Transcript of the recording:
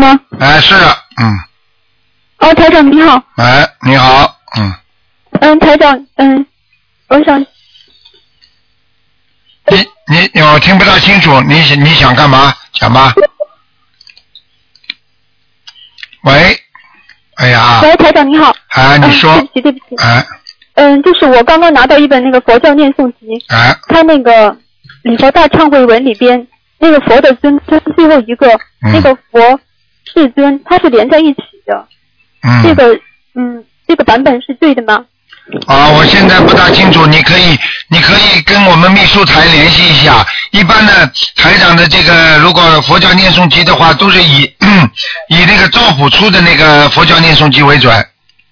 吗？ 哎，是， 哦，台长你好。 哎，你好， 台长，我想。 我听不大清楚，你想干嘛？讲吧。喂，哎呀。 喂，台长你好。 哎，你说。 对不起。 哎。 就是我刚刚拿到一本那个佛教念诵集。 哎。 它那个礼佛大忏悔文里边，那个佛的尊最后一个，那个佛世尊，它是连在一起的。这个版本是对的吗？ 我现在不大清楚，你可以跟我们秘书台联系一下。一般的台长的这个，如果佛教念诵集的话，都是以那个赵朴初的那个佛教念诵集为准。